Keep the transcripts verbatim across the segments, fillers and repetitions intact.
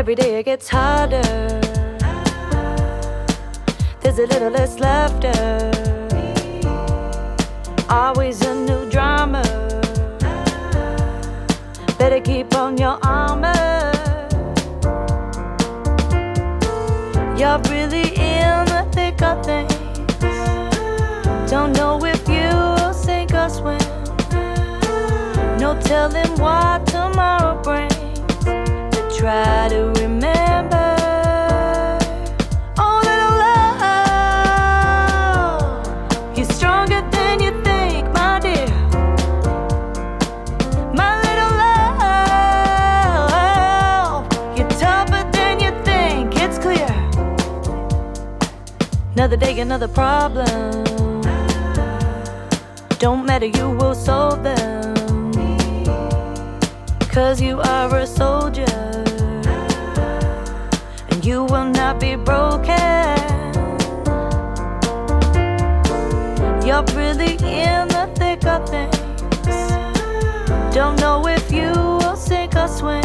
every day it gets harder. There's a little less laughter, always a new drama. Better keep on your armor. You're really in the thick of things. Don't know if you'll sink or swim. No telling what tomorrow brings. To try to remember. Oh, little love, you're stronger than you think, my dear. My little love, you're tougher than you think. It's clear. Another day, another problem. Don't matter, you will solve them. Cause you are a soldier, and you will not be broken. You're really in the thick of things. Don't know if you will sink or swim.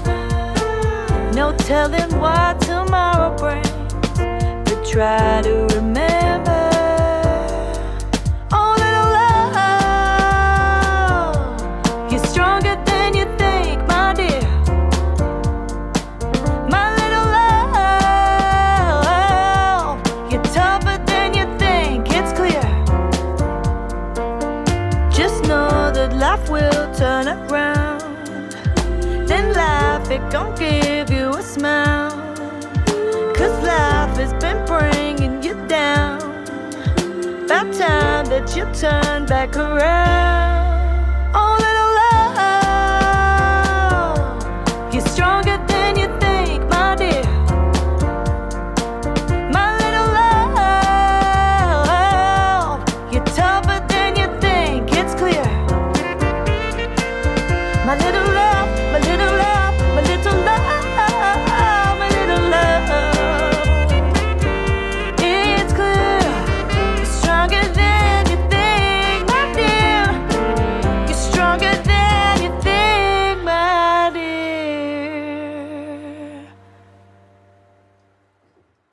No telling what tomorrow brings. But try to remember. Life will turn around, then life, it gon' give you a smile. Cause life has been bringing you down. About time that you turn back around.